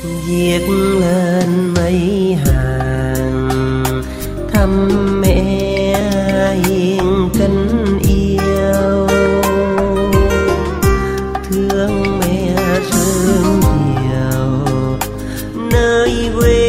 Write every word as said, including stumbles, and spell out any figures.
viết lên mấy hàng thăm mẹ hiền kính yêu, thương mẹ sớm chiều nơi quê